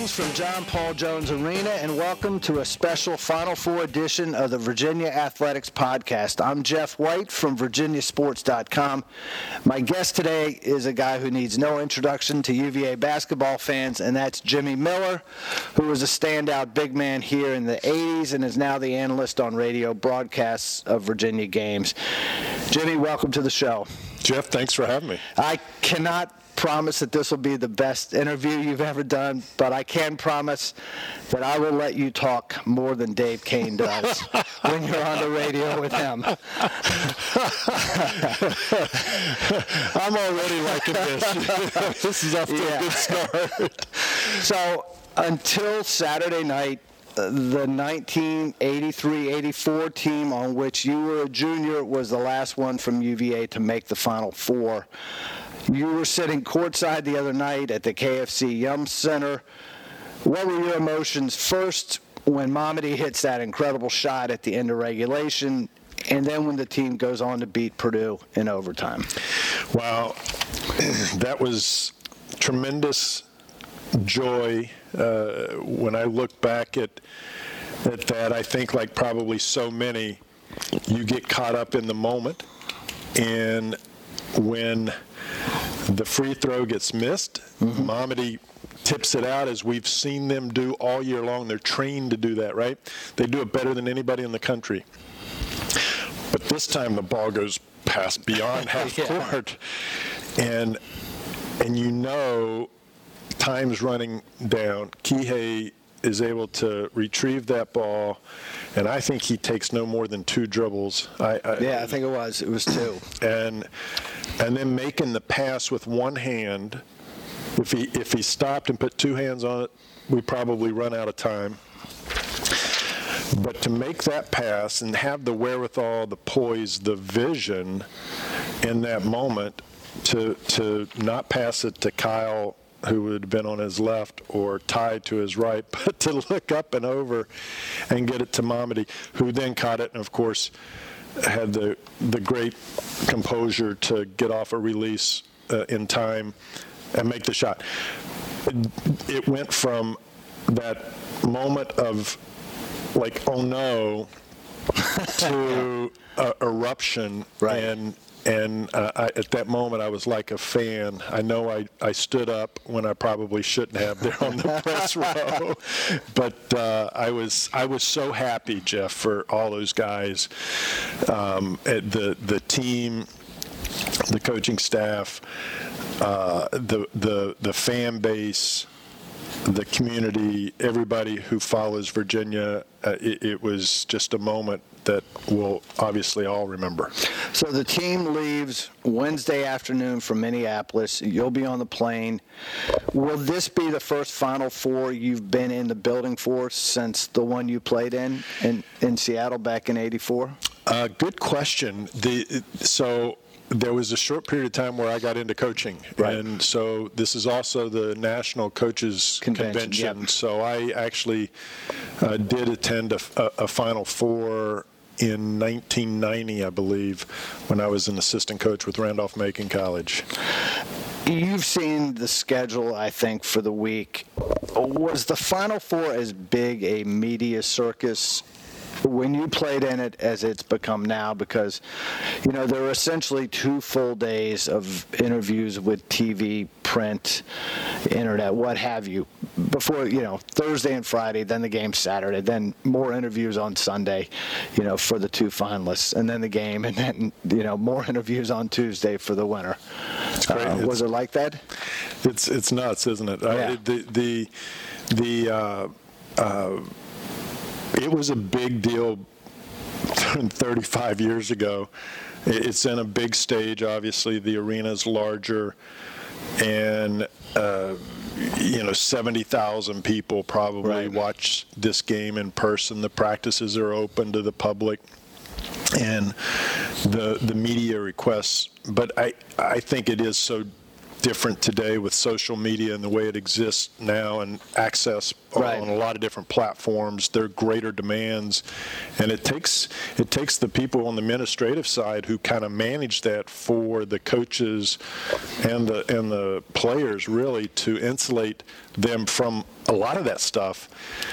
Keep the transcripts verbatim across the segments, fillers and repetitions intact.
Greetings from John Paul Jones Arena, and welcome to a special Final Four edition of the Virginia Athletics Podcast. I'm Jeff White from Virginia Sports dot com. My guest today is a guy who needs no introduction to U V A basketball fans, and that's Jimmy Miller, who was a standout big man here in the eighties and is now the analyst on radio broadcasts of Virginia games. Jimmy, welcome to the show. Jeff, thanks for having me. I cannot promise that this will be the best interview you've ever done, but I can promise that I will let you talk more than Dave Kane does when you're on the radio with him. I'm already liking this. This is off to yeah. a good start. So until Saturday night, the nineteen eighty-three eighty-four team on which you were a junior was the last one from U V A to make the Final Four. You were sitting courtside the other night at the K F C Yum Center. What were your emotions first when Mamadi hits that incredible shot at the end of regulation, and then when the team goes on to beat Purdue in overtime? Wow, that was tremendous joy. Uh, when I look back at at that, I think like probably so many, you get caught up in the moment, and when the free throw gets missed, mm-hmm. Mamadi tips it out, as we've seen them do all year long. They're trained to do that, right? They do it better than anybody in the country. But this time the ball goes past beyond half yeah. court, and and you know time's running down. Kihei is able to retrieve that ball, and I think he takes no more than two dribbles. I, I, yeah, I think it was. It was two. And and then making the pass with one hand. If he if he stopped and put two hands on it, we probably run out of time. But to make that pass and have the wherewithal, the poise, the vision in that moment to to not pass it to Kyle, who would have been on his left, or tied to his right, but to look up and over and get it to Mamadi, who then caught it and, of course, had the the great composure to get off a release uh, in time and make the shot. It, it went from that moment of, like, oh no, to uh, eruption. Right. And And uh, I, at that moment, I was like a fan. I know I, I stood up when I probably shouldn't have there on the press row, but uh, I was I was so happy, Jeff, for all those guys, um, the the team, the coaching staff, uh, the the the fan base, the community, everybody who follows Virginia. Uh, it, it was just a moment that we'll obviously all remember. So the team leaves Wednesday afternoon from Minneapolis. You'll be on the plane. Will this be the first Final Four you've been in the building for since the one you played in in, in Seattle back in eighty-four? Uh, good question. The so. There was a short period of time where I got into coaching, right. And so this is also the National Coaches Convention. Convention. Yep. So I actually uh, did attend a, a, a Final Four in nineteen ninety, I believe, when I was an assistant coach with Randolph-Macon College. You've seen the schedule, I think, for the week. Was the Final Four as big a media circus when you played in it as it's become now? Because, you know, there are essentially two full days of interviews with T V, print, internet, what have you, before, you know, Thursday and Friday, then the game Saturday, then more interviews on Sunday, you know, for the two finalists, and then the game, and then, you know, more interviews on Tuesday for the winner. It's great. Uh, was it like that? It's it's nuts, isn't it? Yeah. I, the the the uh, uh, it was a big deal thirty-five years ago. It's in a big stage, obviously. The arena's larger, and uh, you know, seventy thousand people probably right. watch this game in person. The practices are open to the public, and the the media requests. But I I think it is so different today with social media and the way it exists now and access Right. on a lot of different platforms. There are greater demands, and it takes it takes the people on the administrative side who kind of manage that for the coaches and the and the players really to insulate them from a lot of that stuff,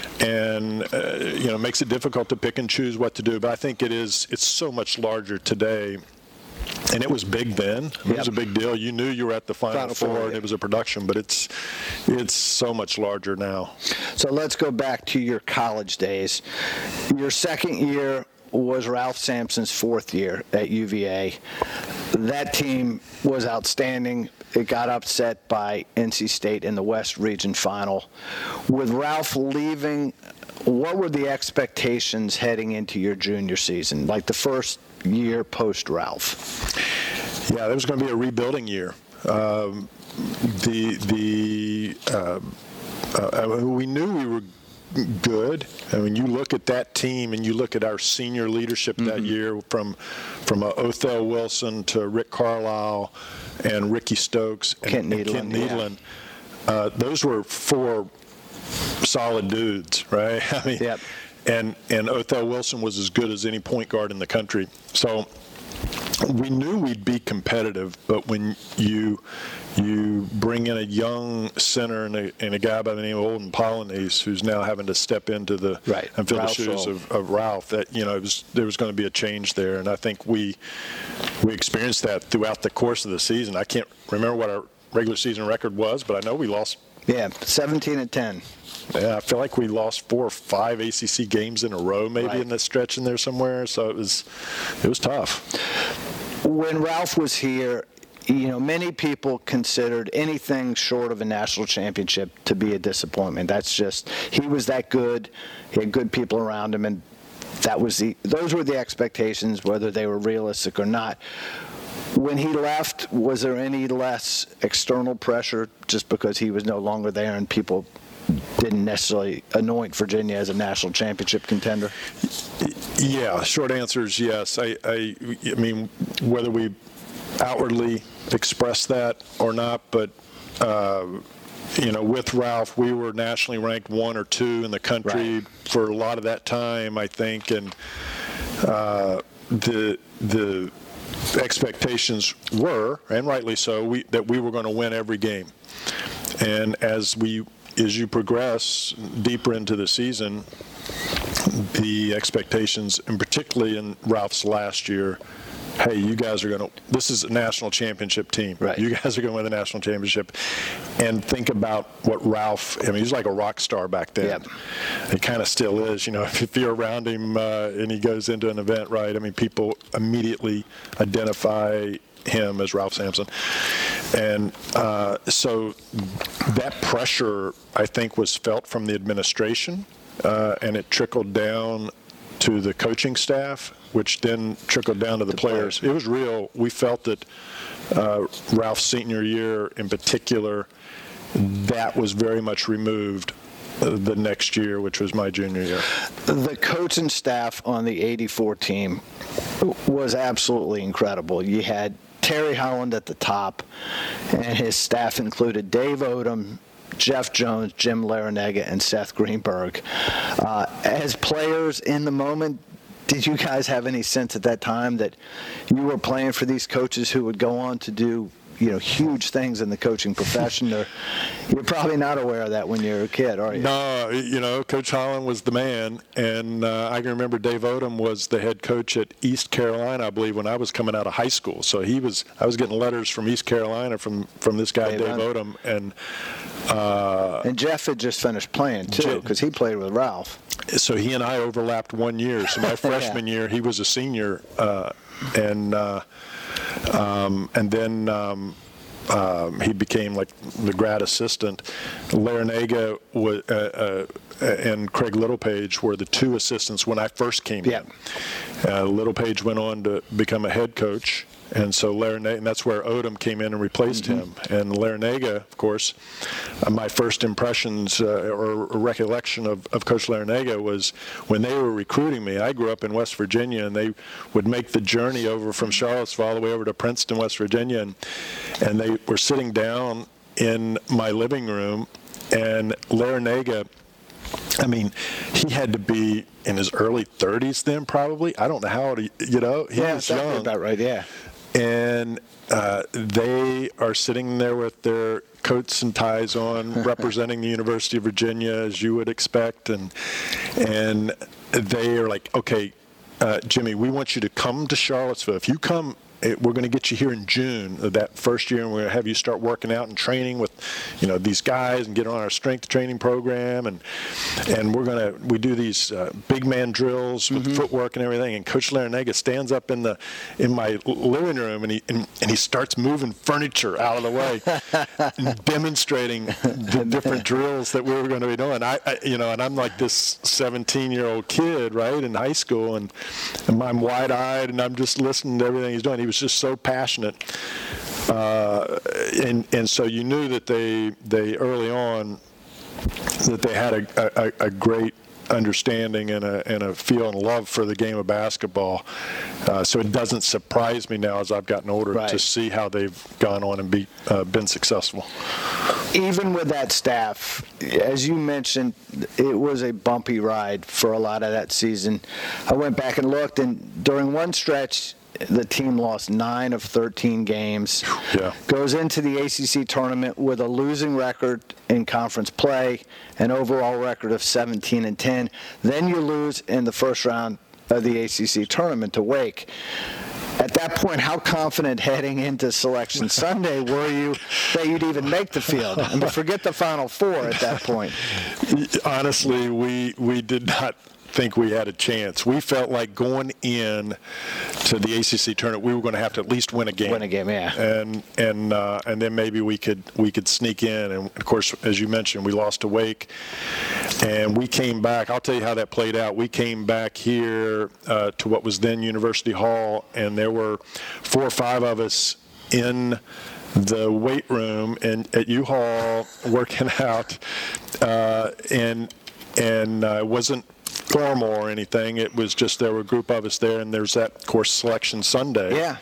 and uh, you know, makes it difficult to pick and choose what to do. But I think it is it's so much larger today. And it was big then. It Yep. was a big deal. You knew you were at the Final, Final Four, Four, and yeah. it was a production, but it's it's so much larger now. So let's go back to your college days. Your second year was Ralph Sampson's fourth year at U V A. That team was outstanding. It got upset by N C State in the West Region Final. With Ralph leaving, what were the expectations heading into your junior season, like the first year post-Ralph? Yeah, there was going to be a rebuilding year. Um, the the uh, uh, we knew we were good. I mean, you look at that team and you look at our senior leadership mm-hmm. that year, from from uh, Othell Wilson to Rick Carlisle and Ricky Stokes and Kent and Needland. Kent Needland. Yeah. Uh, those were four solid dudes, right? I mean, yep. and and Othell Wilson was as good as any point guard in the country. So we knew we'd be competitive, but when you you bring in a young center and a, and a guy by the name of Olden Polynice, who's now having to step into the right. and fill Ralph's the shoes role. of, of Ralph, that you know it was, there was going to be a change there, and I think we we experienced that throughout the course of the season. I can't remember what our regular season record was, but I know we lost. Yeah, seventeen and ten. Yeah, I feel like we lost four or five A C C games in a row, maybe right. in that stretch in there somewhere. So it was, it was tough. When Ralph was here, you know, many people considered anything short of a national championship to be a disappointment. That's just, he was that good. He had good people around him, and that was the, those were the expectations, whether they were realistic or not. When he left, was there any less external pressure just because he was no longer there and people didn't necessarily anoint Virginia as a national championship contender? Yeah, short answer is yes. I, I, I mean, whether we outwardly express that or not, but uh, you know, with Ralph, we were nationally ranked one or two in the country right. for a lot of that time, I think, and uh, the the expectations were, and rightly so, we, that we were going to win every game. And as we as you progress deeper into the season, the expectations, and particularly in Ralph's last year, hey, you guys are going to, this is a national championship team. Right. You guys are going to win the national championship. And think about what Ralph, I mean, he was like a rock star back then. Yep. He kind of still is, you know, if you're around him uh, and he goes into an event, right, I mean, people immediately identify him as Ralph Sampson. And uh, so that pressure, I think, was felt from the administration, uh, and it trickled down to the coaching staff, which then trickled down to the, the players. players. It was real. We felt that uh, Ralph's senior year in particular, that was very much removed uh, the next year, which was my junior year. The coaching staff on the eighty-four team was absolutely incredible. You had Terry Holland at the top, and his staff included Dave Odom, Jeff Jones, Jim Larrañaga, and Seth Greenberg. Uh, as players in the moment, did you guys have any sense at that time that you were playing for these coaches who would go on to do, you know, huge things in the coaching profession? Or you're probably not aware of that when you're a kid, are you? No, you know, Coach Holland was the man, and uh, I can remember Dave Odom was the head coach at East Carolina, I believe, when I was coming out of high school. So he was, I was getting letters from East Carolina from, from this guy, Dave, Dave Odom, and uh, and Jeff had just finished playing too, because he played with Ralph. So he and I overlapped one year. So my freshman yeah. year, he was a senior, uh, and uh, um, and then um, um, he became like the grad assistant. Larrañaga was, uh, uh, and Craig Littlepage were the two assistants when I first came yeah. in. Uh, Littlepage went on to become a head coach. And so Larrañaga, and that's where Odom came in and replaced mm-hmm. him. And Larrañaga, of course, uh, my first impressions uh, or recollection of, of Coach Larrañaga was when they were recruiting me. I grew up in West Virginia, and they would make the journey over from Charlottesville all the way over to Princeton, West Virginia. And, and they were sitting down in my living room, and Larrañaga, I mean, he had to be in his early thirties then, probably. I don't know how old he, you know, he yeah, was that's young. about right, yeah. And uh, they are sitting there with their coats and ties on, representing the University of Virginia, as you would expect. And and they are like, okay, uh, Jimmy, we want you to come to Charlottesville. If you come, it, we're going to get you here in June of that first year, and we're going to have you start working out and training with, you know, these guys and get on our strength training program. And and we're going to, we do these uh, big man drills with mm-hmm. footwork and everything. And Coach Larrañaga stands up in the in my living room, and he and, and he starts moving furniture out of the way, and demonstrating the different drills that we were going to be doing. I, I you know, and I'm like this seventeen-year-old kid, right, in high school, and, and I'm wide-eyed, and I'm just listening to everything he's doing. He was just so passionate, uh, and and so you knew that they they early on that they had a, a, a great understanding and a and a feel and love for the game of basketball. Uh, so it doesn't surprise me now as I've gotten older right. to see how they've gone on and be uh, been successful. Even with that staff, as you mentioned, it was a bumpy ride for a lot of that season. I went back and looked, and during one stretch, the team lost nine of thirteen games. Yeah. Goes into the A C C tournament with a losing record in conference play, an overall record of seventeen and ten. Then you lose in the first round of the A C C tournament to Wake. At that point, how confident heading into Selection Sunday were you that you'd even make the field? And forget the Final Four at that point. Honestly, we we did not think we had a chance. We felt like going in to the A C C tournament, we were going to have to at least win a game. Win a game, yeah. And and uh, and then maybe we could we could sneak in. And of course, as you mentioned, we lost to Wake, and we came back. I'll tell you how that played out. We came back here uh, to what was then University Hall, and there were four or five of us in the weight room and at U-Haul working out, uh, and and uh, it wasn't formal or anything. It was just there were a group of us there, and there's that, of course, Selection Sunday. Yeah.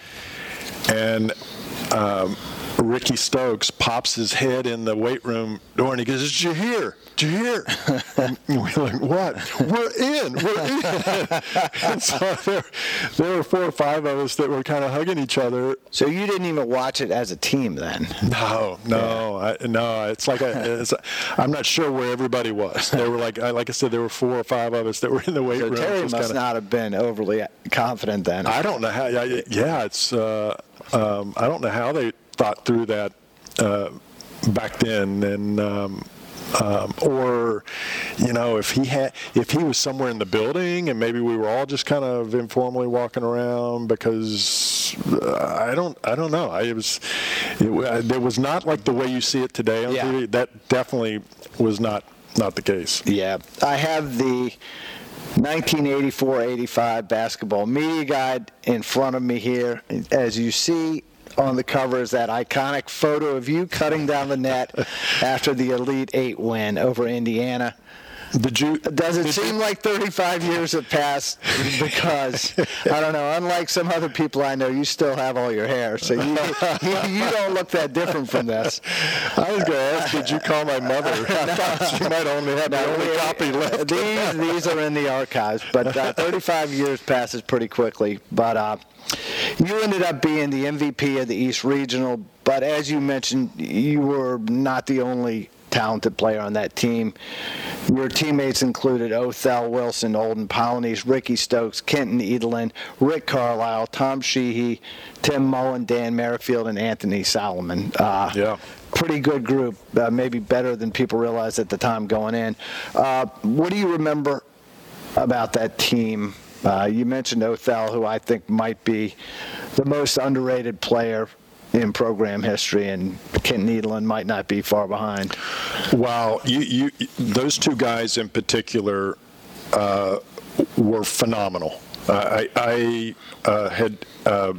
And um, Ricky Stokes pops his head in the weight room door, and he goes, "Did you hear? Did you hear?" And we're like, "What? We're in. We're in." And so there, there were four or five of us that were kind of hugging each other. So you didn't even watch it as a team then? No, no, yeah. I, no. It's like a, it's a, I'm not sure where everybody was. There were like, I, like I said, there were four or five of us that were in the weight so room. Terry must kinda, not have been overly confident then. I don't know how. Yeah, yeah it's. Uh, um, I don't know how they thought through that uh, back then, and um, um, or you know, if he had, if he was somewhere in the building, and maybe we were all just kind of informally walking around, because uh, I don't, I don't know. I it was, it, uh, it was not like the way you see it today on yeah. T V. That definitely was not not the case. Yeah, I have the nineteen eighty-four eighty-five basketball media guide in front of me here. As you see on the cover is that iconic photo of you cutting down the net after the Elite Eight win over Indiana. Did you, Does it seem like thirty-five years have passed? Because, I don't know, unlike some other people I know, you still have all your hair, so you, you, you don't look that different from this. I was going to ask, did you call my mother? I thought she might only have the only copy left. These, these are in the archives, but uh, thirty-five years passes pretty quickly. But uh, you ended up being the M V P of the East Regional, but as you mentioned, you were not the only talented player on that team. Your teammates included Othell Wilson, Olden Polynice, Ricky Stokes, Kenton Edelin, Rick Carlisle, Tom Sheehy, Tim Mullen, Dan Merrifield, and Anthony Solomon. Uh, yeah. Pretty good group, uh, maybe better than people realized at the time going in. Uh, what do you remember about that team? Uh, you mentioned Othell, who I think might be the most underrated player in program history, and Kenton Edelin might not be far behind. Wow, you, you, those two guys in particular uh, were phenomenal. Uh, I, I uh, had uh,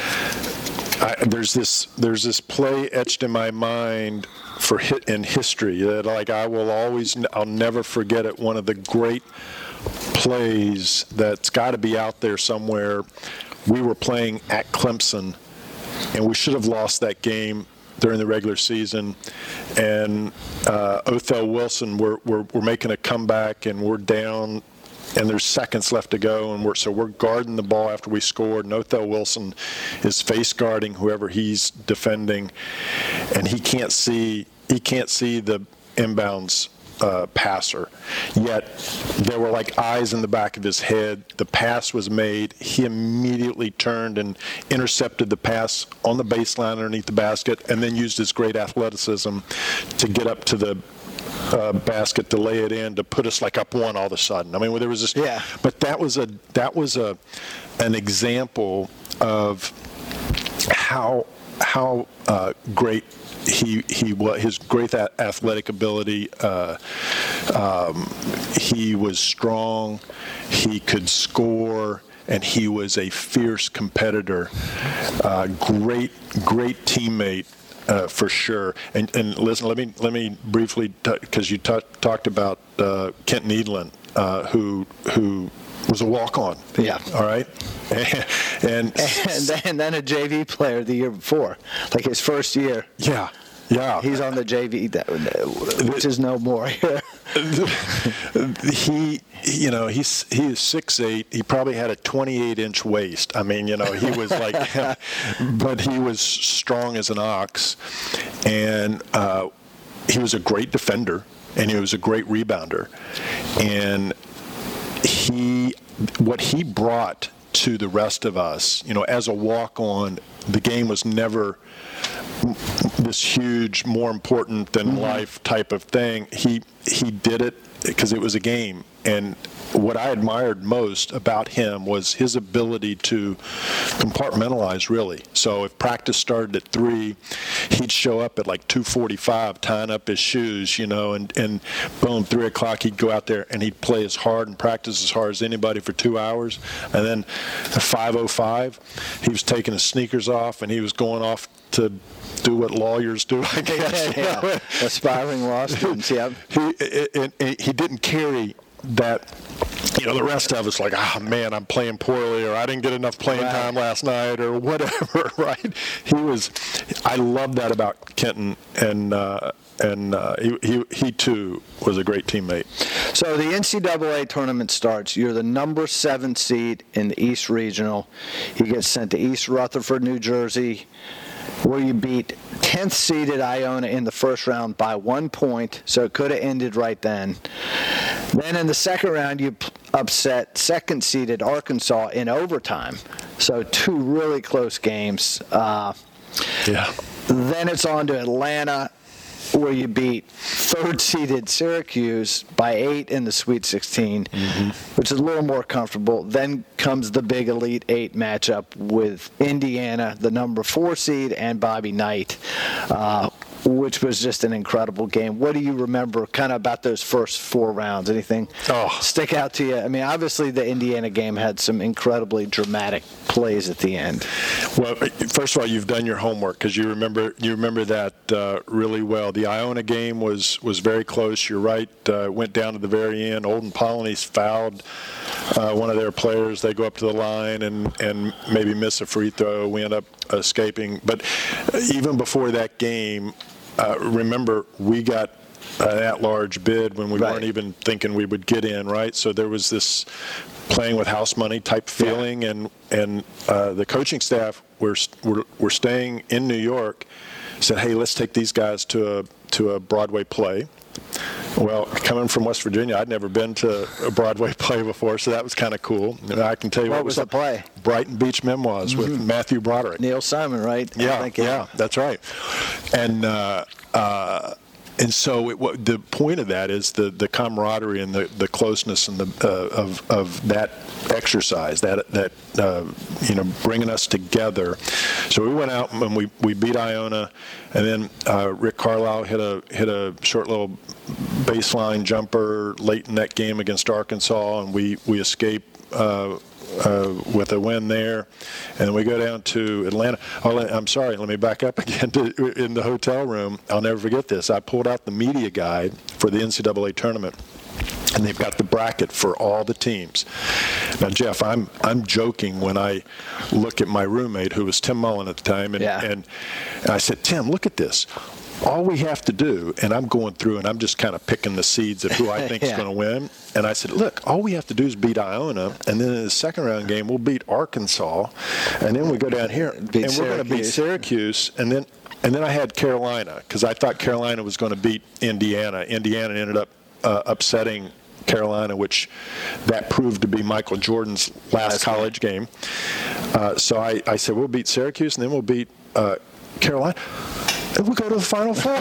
I, there's this there's this play etched in my mind for hit in history that like I will always I'll never forget it. One of the great plays that's got to be out there somewhere. We were playing at Clemson, and we should have lost that game during the regular season, and uh, Othell Wilson, we're, we're, we're making a comeback, and we're down, and there's seconds left to go, and we're so we're guarding the ball after we scored, and Othell Wilson is face guarding whoever he's defending, and he can't see he can't see the inbounds uh, passer. Yet there were like eyes in the back of his head. The pass was made. He immediately turned and intercepted the pass on the baseline underneath the basket, and then used his great athleticism to get up to the Uh, basket to lay it in to put us like up one all of a sudden. I mean, there was this. Yeah. But that was a that was a an example of how how uh, great he he was. His great athletic ability. Uh, um, he was strong. He could score. And he was a fierce competitor. Uh, great great teammate. Uh, for sure. And, and listen, let me let me briefly, because you t- talked about uh, Kenton Edlin, uh, who who was a walk-on. Yeah. All right. And and, and, then, and then a J V player the year before, like his first year. Yeah. Yeah. He's on the J V, that, which is no more here. he, you know, he's he is six eight. He probably had a twenty-eight inch waist. I mean, you know, he was like, but he was strong as an ox, and uh, he was a great defender, and he was a great rebounder, and he, what he brought to the rest of us, you know, as a walk-on, the game was never this huge, more important than mm-hmm. life type of thing. He he did it because it was a game. And what I admired most about him was his ability to compartmentalize, really. So if practice started at three, he'd show up at like two forty-five, tying up his shoes, you know, and, and boom, three o'clock, he'd go out there and he'd play as hard and practice as hard as anybody for two hours. And then at five oh five, he was taking his sneakers off and he was going off to do what lawyers do, I guess. Yeah, yeah. Aspiring law students, yeah. He, it, it, he didn't carry that, you know, the rest of us like, ah, oh, man, I'm playing poorly, or I didn't get enough playing right. time last night, or whatever, right? He was, I love that about Kenton, and uh, and uh, he, he, he, too, was a great teammate. So the N C double A tournament starts. You're the number seven seed in the East Regional. You get sent to East Rutherford, New Jersey, where you beat tenth seeded Iona in the first round by one point, so it could have ended right then. Then in the second round, you upset second seeded Arkansas in overtime, so two really close games. Uh, yeah. Then it's on to Atlanta, where you beat third-seeded Syracuse by eight in the Sweet sixteen, mm-hmm. which is a little more comfortable. Then comes the big Elite Eight matchup with Indiana, the number four seed, and Bobby Knight, uh, which was just an incredible game. What do you remember kind of about those first four rounds? Anything oh. stick out to you? I mean, obviously the Indiana game had some incredibly dramatic plays at the end. Well, first of all, you've done your homework because you remember you remember that uh, really well. The Iona game was was very close. You're right. Uh, went down to the very end. Olden Polynice fouled uh, one of their players. They go up to the line and, and maybe miss a free throw. We end up escaping. But even before that game, Uh, remember, we got an at-large bid when we right. weren't even thinking we would get in, right? So there was this playing with house money type feeling, yeah. and and uh, the coaching staff were, were were staying in New York. Said, hey, let's take these guys to a to a Broadway play. Well, coming from West Virginia, I'd never been to a Broadway play before, so that was kind of cool. And I can tell you what, what was the play? Brighton Beach Memoirs mm-hmm. with Matthew Broderick. Neil Simon, right? Yeah, think, yeah, yeah, that's right. And uh, uh, and so it, what, the point of that is the, the camaraderie and the, the closeness and the uh, of of that exercise, that that uh, you know, bringing us together. So we went out and we, we beat Iona, and then uh, Rick Carlisle hit a hit a short little baseline jumper late in that game against Arkansas, and we we escape uh, uh, with a win there. And then we go down to Atlanta. Oh, I'm sorry, let me back up again to in the hotel room. I'll never forget this. I pulled out the media guide for the N C double A tournament. and they've got the bracket for all the teams. Now, Jeff, I'm I'm joking when I look at my roommate, who was Tim Mullen at the time, and, yeah. and, and I said, Tim, look at this. All we have to do, and I'm going through and I'm just kind of picking the seeds of who I think yeah. is going to win. And I said, look, all we have to do is beat Iona, and then in the second round game we'll beat Arkansas, and then we go down here beat and Syracuse. we're going to beat Syracuse, and then and then I had Carolina because I thought Carolina was going to beat Indiana. Indiana ended up uh, upsetting Carolina, which that proved to be Michael Jordan's last That's college right. game. Uh, so I, I said, we'll beat Syracuse, and then we'll beat uh, Carolina. And we go to the Final Four.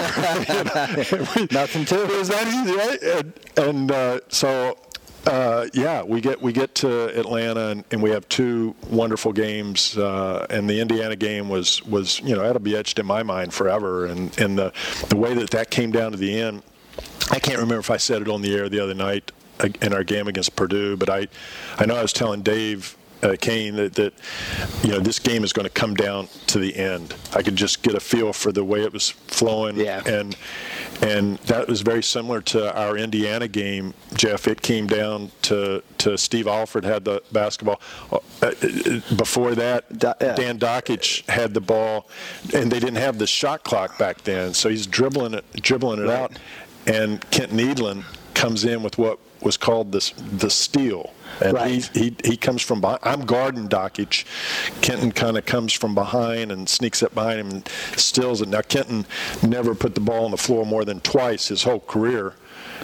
we, Nothing to it. It was that easy, right? And, and uh, so, uh, yeah, we get we get to Atlanta, and, and we have two wonderful games. Uh, and the Indiana game was, was, you know, that'll be etched in my mind forever. And, and the, the way that that came down to the end, I can't remember if I said it on the air the other night in our game against Purdue, but I, I know I was telling Dave Uh, Kane, that, that you know this game is going to come down to the end. I could just get a feel for the way it was flowing, yeah. and and that was very similar to our Indiana game, Jeff. It came down to, to Steve Alford had the basketball. Uh, before that, da- yeah. Dan Dockich had the ball, and they didn't have the shot clock back then, so he's dribbling it, dribbling it right. out, and Kent Needland comes in with what was called this the steal. And right. he, he he comes from behind. I'm guarding Dockich. Kenton kind of comes from behind and sneaks up behind him and steals it. Now, Kenton never put the ball on the floor more than twice his whole career.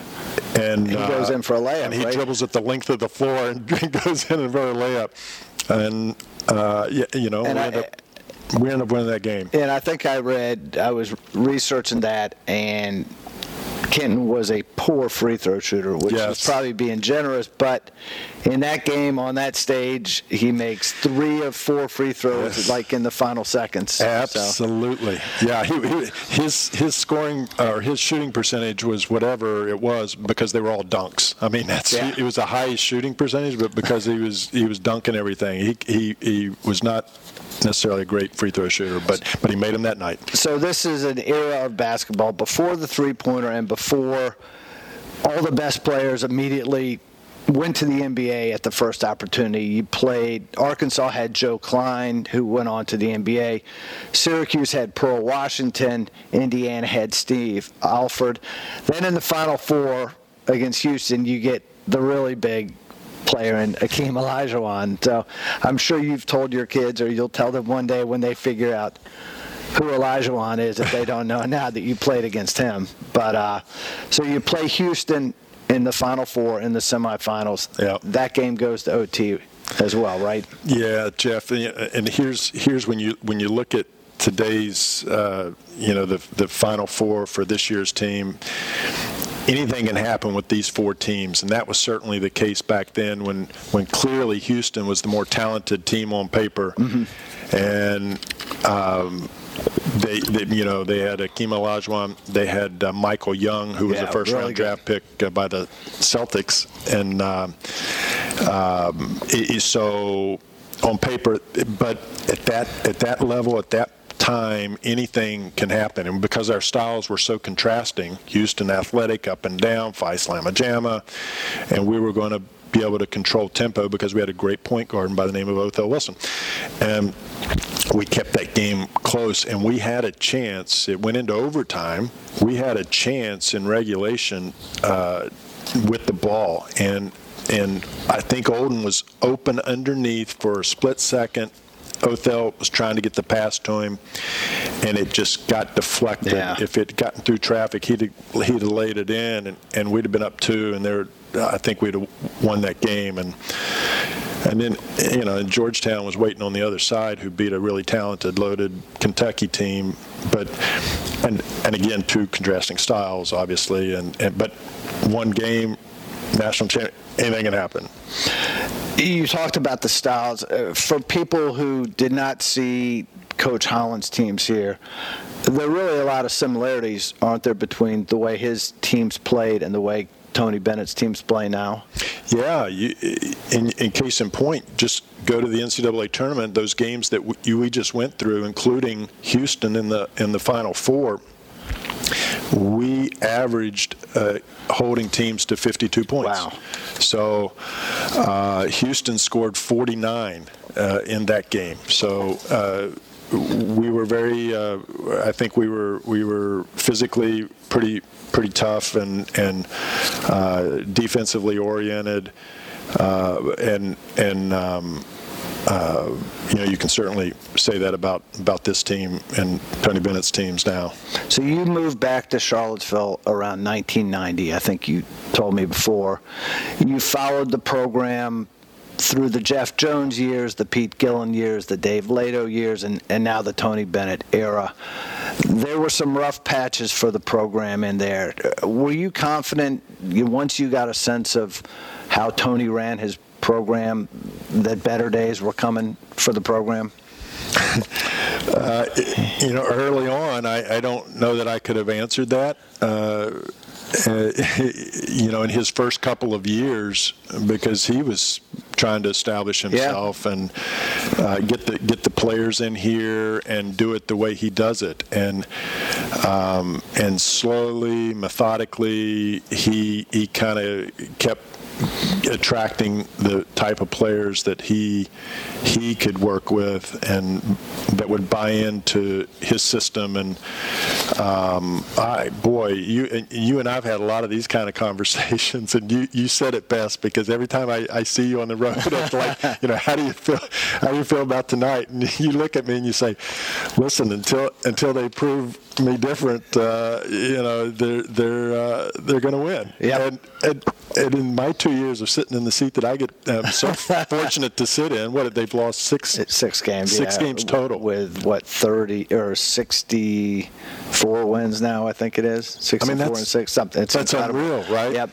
And he uh, goes in for a layup, And he right? dribbles at the length of the floor and goes in for a layup. And, uh, you, you know, we end, I, up, we end up winning that game. And I think I read, I was researching that, and Kenton was a poor free throw shooter, which yes. was probably being generous, but in that game, on that stage, he makes three of four free throws, yes. like in the final seconds. Absolutely. So. Yeah, he, he, his his scoring or his shooting percentage was whatever it was because they were all dunks. I mean, that's yeah. he, it was a high shooting percentage, but because he was he was dunking everything, he he he was not necessarily a great free throw shooter, but but he made him that night. So this is an era of basketball before the three-pointer and before all the best players immediately went to the N B A at the first opportunity. You played, Arkansas had Joe Klein, who went on to the N B A. Syracuse had Pearl Washington. Indiana had Steve Alford. Then in the Final Four against Houston, you get the really big player in Akeem Olajuwon. So I'm sure you've told your kids, or you'll tell them one day when they figure out who Olajuwon is, if they don't know now that you played against him. But uh, so you play Houston in the Final Four in the semifinals. Yep. That game goes to O T as well, right? Yeah, Jeff. And here's here's when you when you look at today's uh, you know the the Final Four for this year's team. Anything can happen with these four teams, and that was certainly the case back then when, when clearly Houston was the more talented team on paper, mm-hmm. and um, they, they, you know, they had Akeem Olajuwon, they had uh, Michael Young, who was yeah, a first-round really draft pick uh, by the Celtics, and uh, um, it, so on paper, but at that at that level, at that time, anything can happen. And because our styles were so contrasting, Houston athletic, up and down, Phi Slamma Jamma, and we were going to be able to control tempo because we had a great point guard by the name of Othell Wilson. And we kept that game close, and we had a chance. It went into overtime. We had a chance in regulation uh, with the ball. And, and I think Olden was open underneath for a split second. Othell was trying to get the pass to him, and it just got deflected. Yeah. If it had gotten through traffic, he'd have, he'd have laid it in, and, and we'd have been up two, and there, I think we'd have won that game. And and then, you know, and Georgetown was waiting on the other side, who beat a really talented, loaded Kentucky team. But and and again, two contrasting styles, obviously, and, and but one game, national champion, anything can happen. You talked about the styles. Uh, for people who did not see Coach Holland's teams here, there are really a lot of similarities, aren't there, between the way his teams played and the way Tony Bennett's teams play now? Yeah. You, in, in case in point, just go to the N C double A tournament, those games that we, we just went through, including Houston in the in the Final Four. we averaged uh, holding teams to fifty-two points. Wow. So uh, Houston scored forty-nine uh, in that game. So uh, we were very, uh, I think we were we were physically pretty pretty tough and and uh, defensively oriented, uh, and and. Um, Uh, you know, you can certainly say that about, about this team and Tony Bennett's teams now. So you moved back to Charlottesville around nineteen ninety, I think you told me before. You followed the program through the Jeff Jones years, the Pete Gillen years, the Dave Lato years, and, and now the Tony Bennett era. There were some rough patches for the program in there. Were you confident, you, once you got a sense of how Tony ran his program, that better days were coming for the program? uh, you know, early on, I, I don't know that I could have answered that. Uh, uh, you know, in his first couple of years, because he was trying to establish himself yeah. and uh, get the get the players in here and do it the way he does it, and um, and slowly, methodically, he he kind of kept attracting the type of players that he he could work with and that would buy into his system. And um, I, boy, you you and I've had a lot of these kind of conversations, and you, you said it best, because every time I, I see you on the road, it's like, you know, how do you feel? How do you feel about tonight? And you look at me and you say, listen, until until they prove me different, uh, you know, they're they're uh, they're going to win. Yeah. And, and and in my two years of sitting in the seat that I get um, so fortunate to sit in, what they've lost six six games, six yeah, games total, with what thirty or sixty-four wins now, I think it is sixty-four I mean, and six something. It's that's incredible. Unreal, right? Yep.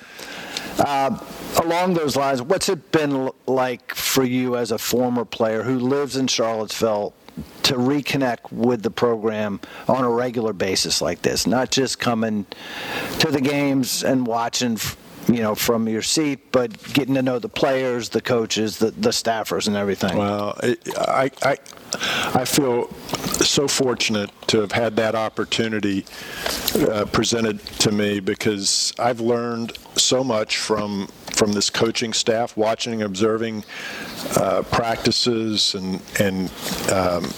Uh, along those lines, what's it been like for you as a former player who lives in Charlottesville to reconnect with the program on a regular basis like this, not just coming to the games and watching, you know, from your seat, but getting to know the players, the coaches, the, the staffers, and everything? Well, it, I, I, I feel so fortunate to have had that opportunity uh, presented to me, because I've learned so much from from this coaching staff, watching and observing uh, practices and and um,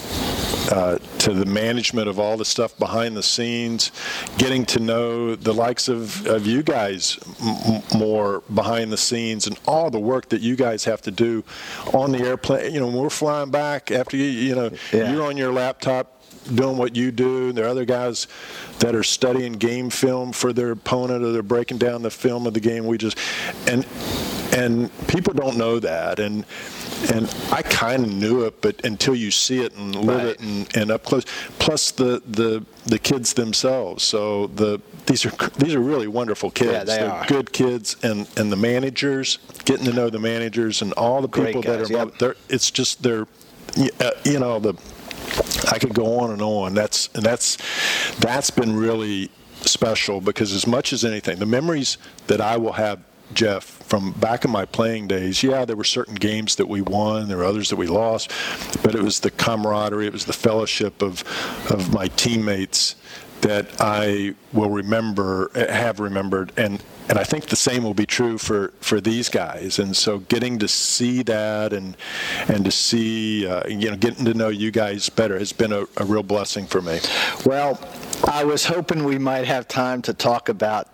uh, to the management of all the stuff behind the scenes, getting to know the likes of, of you guys m- more behind the scenes, and all the work that you guys have to do on the airplane. You know, when we're flying back after you, you know, yeah. you're on your laptop doing what you do, and there are other guys that are studying game film for their opponent, or they're breaking down the film of the game. We just and and people don't know that, and and I kind of knew it, but until you see it and live right. it and, and up close. Plus the, the the kids themselves. So the these are these are really wonderful kids. Yeah, they They're are. good kids, and, and the managers, getting to know the managers and all the Great people guys, that are involved. yep. They're, it's just they're uh, you know the. I could go on and on. That's and that's that's been really special, because as much as anything, the memories that I will have, Jeff, from back in my playing days, yeah, there were certain games that we won, there were others that we lost, but it was the camaraderie, it was the fellowship of of my teammates that I will remember, have remembered, and and I think the same will be true for, for these guys. And so getting to see that and and to see, uh, you know, getting to know you guys better has been a, a real blessing for me. Well, I was hoping we might have time to talk about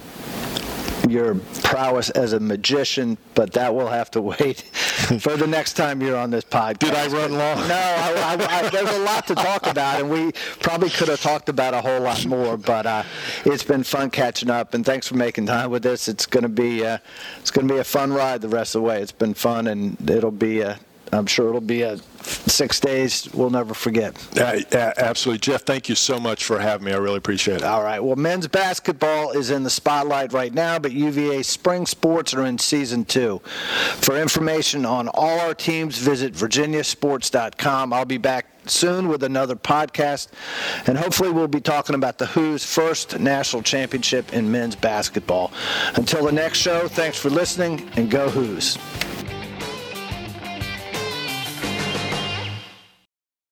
your prowess as a magician, but that will have to wait for the next time you're on this podcast. Did I run long? No, I, I, I, there's a lot to talk about, and we probably could have talked about a whole lot more. But uh, it's been fun catching up, and thanks for making time with us. It's going to be uh, it's going to be a fun ride the rest of the way. It's been fun, and it'll be a, I'm sure it'll be a six days we'll never forget. Uh, absolutely. Jeff, thank you so much for having me. I really appreciate it. All right. Well, men's basketball is in the spotlight right now, but U V A spring sports are in season two. For information on all our teams, visit virginia sports dot com. I'll be back soon with another podcast, and hopefully we'll be talking about the Who's first national championship in men's basketball. Until the next show, thanks for listening, and go Who's.